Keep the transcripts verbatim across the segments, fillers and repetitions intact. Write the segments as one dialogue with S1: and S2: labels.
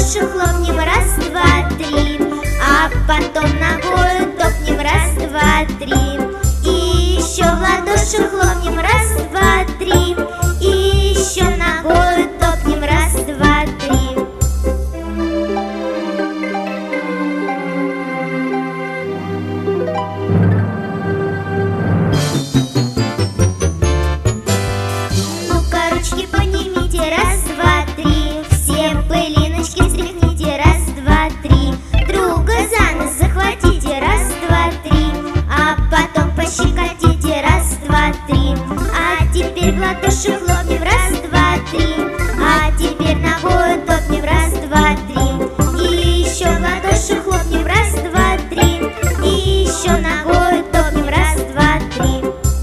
S1: ладоши хлопнем, раз, два, три, а потом ногою топнем, раз, два, три. И еще в ладоши хлопнем, раз, два, три, и еще ногою топнем, раз, два, три. Ну-ка, ручки поднимите, раз, два, три, все пылиночки стряхните, раз, два, три. Друга за нос захватите, раз, два, три, а потом пощекотите, раз, два, три. А теперь в ладоши хлопнем, раз, два, три, а теперь ногою топнем, раз, два, три. И еще в ладоши хлопнем, раз, два, три, и еще ногою топнем, раз, два, три.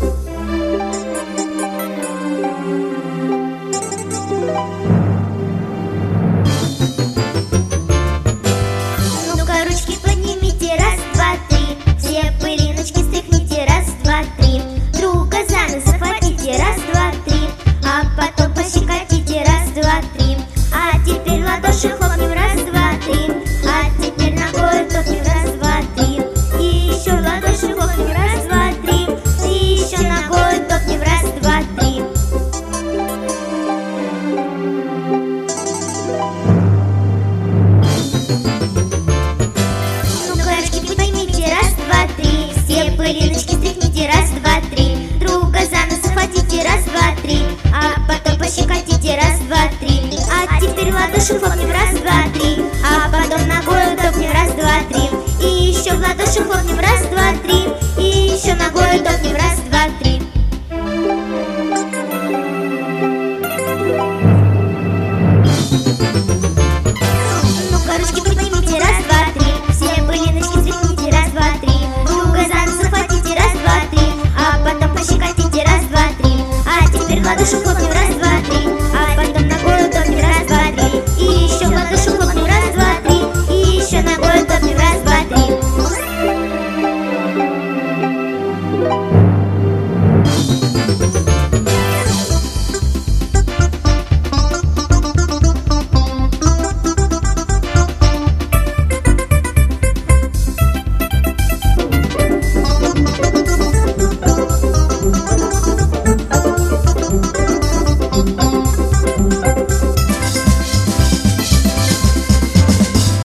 S1: Ну-ка, ручки поднимите, раз, два, три, все пылиночки стряхните, раз, два, три. Друга за нос захватите, раз, два, три, а потом пощекотите, раз, два, три. А теперь в ладоши хлопнем, раз, два, три, а теперь ногою топнем, раз, два, три. И еще в ладоши хлопнем, раз, два, три, и еще ногою топнем, раз, два, три. Ну-ка, ручки поднимите, раз, два, три, все пылиночки стряхните, раз, два, три. Друга за нос захватите, раз, два, три, а потом пощекотите, раз, два, три. А теперь в ладоши хлопнем, раз, два, три, а потом ногою топнем, раз, два, три. И еще в ладоши хлопнем, раз, два, три, и еще ногою топнем, раз, два, три. Ну-ка, ручки поднимите, раз, два, три, все пылиночки стряхните, раз, два, три. Друга за нос захватите, раз, два, три, а потом пощекотите, раз, два, три. А теперь в ладоши хлопнем, раз, два, три, а потом ногою топнем, раз, два, три. И еще в ладоши хлопнем, раз, два, три, и еще ногою топнем, раз, два, три.
S2: Thank you.